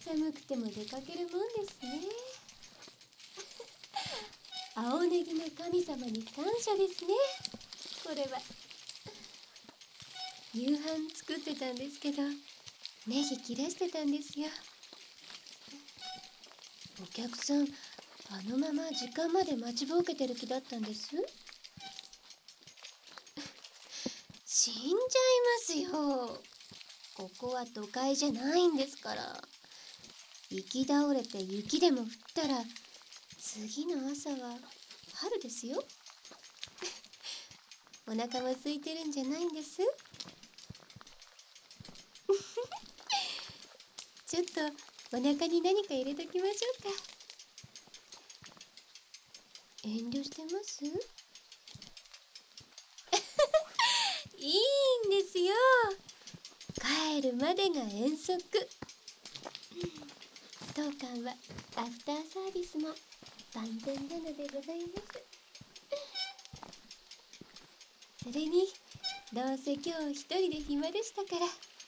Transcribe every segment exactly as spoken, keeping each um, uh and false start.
寒くても出かけるもんですね。青ネギの神様に感謝ですね。これは夕飯作ってたんですけど、ネギ切らしてたんですよ。お客さん、あのまま時間まで待ちぼうけてる気だったんです。死んじゃいますよ。ここは都会じゃないんですから。行き倒れて雪でも降ったら次の朝は春ですよ。お腹も空いてるんじゃないんです。ちょっとお腹に何か入れときましょうか。遠慮してます？いいんですよ。帰るまでが遠足。当館はアフターサービスも万全なのでございます。それにどうせ今日一人で暇でしたから、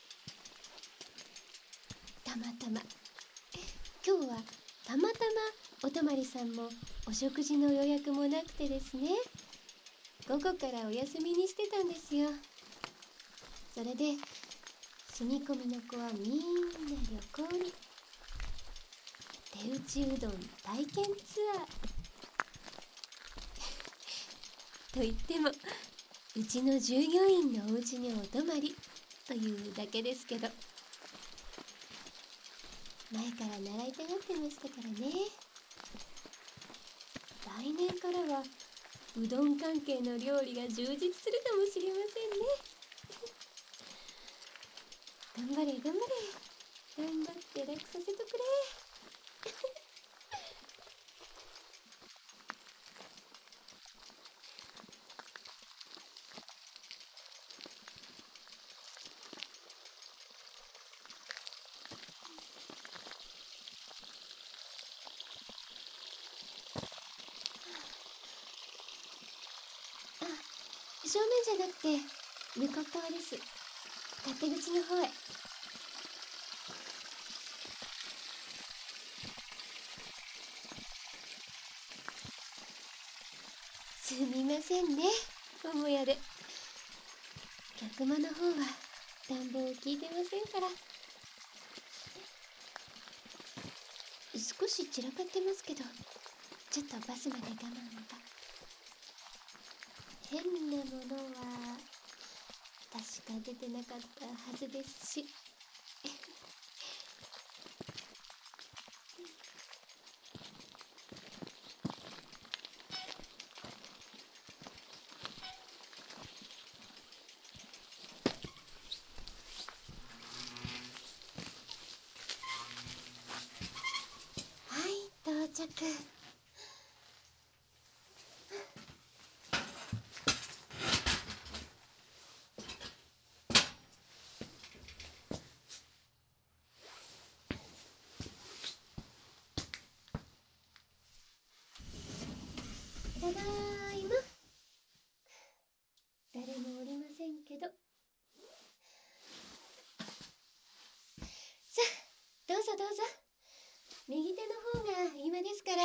たまたま今日はたまたまお泊まりさんもお食事の予約もなくてですね、午後からお休みにしてたんですよ。それで住み込みの子はみんな旅行に。手打ちうどん体験ツアーと言っても、うちの従業員のお家にお泊まりというだけですけど、前から習いたがってましたからね。来年からはうどん関係の料理が充実するかもしれませんね。頑張れ頑張れ、頑張って楽させとくれ。正面じゃなくて向こう側です。勝手口の方へ。すみませんね、母屋で。客間の方は暖房を効いてませんから、少し散らかってますけど、ちょっとバスまで我慢が。変なものは確か出てなかったはずですし。はい、到着。ただいま。誰もおりませんけど。さあ、どうぞどうぞ。右手の方が今ですから。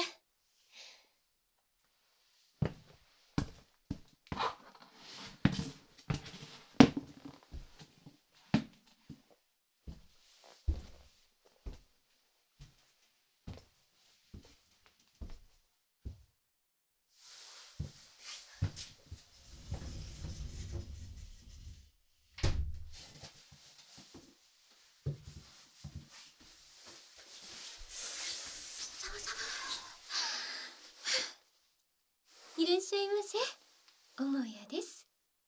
いらっしゃいませ。母屋です。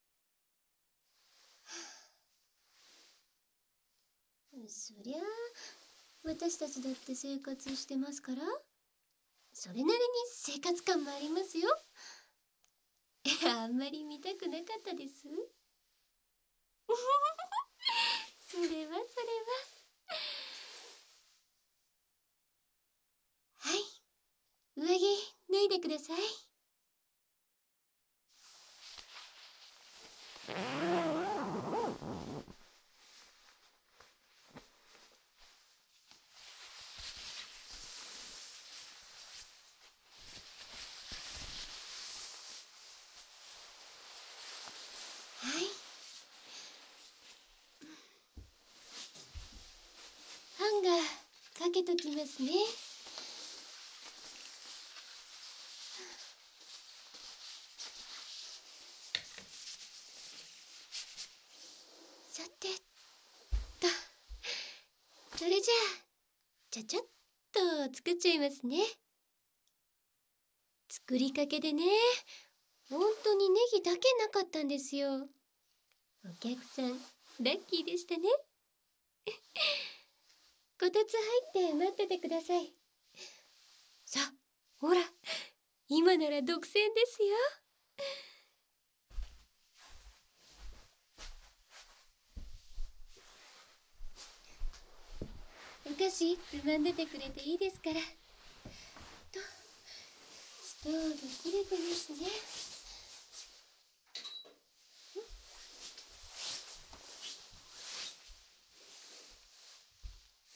そりゃあ私たちだって生活してますから、それなりに生活感もありますよ。あんまり見たくなかったです。それはそれは。はい、上着脱いでください。 んがかけときますね。さてと、それじゃあちゃちゃっと作っちゃいますね。作りかけでね、本当にネギだけなかったんですよ。お客さんラッキーでしたね。こたつ入って待っててください。さあ、ほら、今なら独占ですよ。お菓子つまんでてくれていいですから。と、ストーブ切れてますね。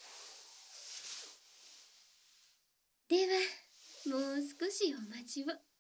では、もう少しお待ちを。